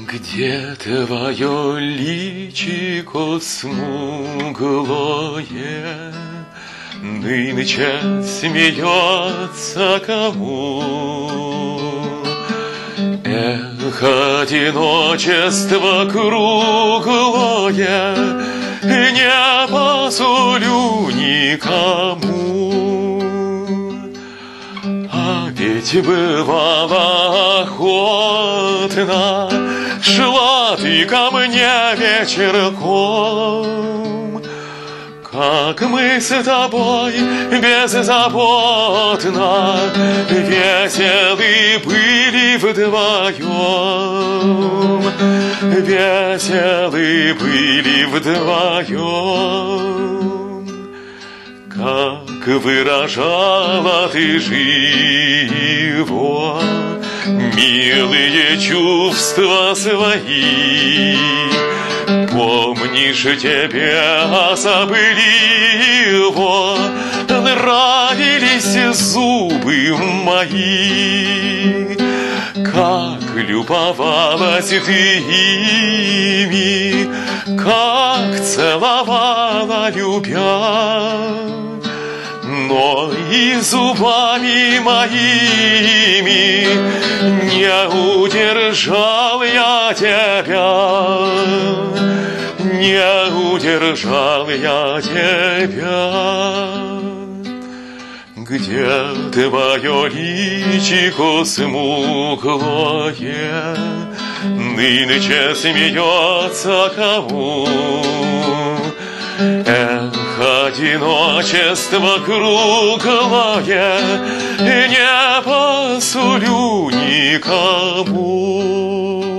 Где твое личико смуглое нынче смеется кому? Эх, одиночество круглое не посулю никому. А ведь бывало охотно шла ты ко мне вечерком, как мы с тобой беззаботно веселы были вдвоем, веселы были вдвоем. Как выражала ты живо милые чувства свои, помнишь, тебе особливо нравились зубы мои, как любовалась ты ими, как целовала, любя. Но и зубами моими не удержал я тебя, не удержал я тебя. Где твое личико смуглое нынче смеется кому? Эх, одиночество круглое не посулю никому.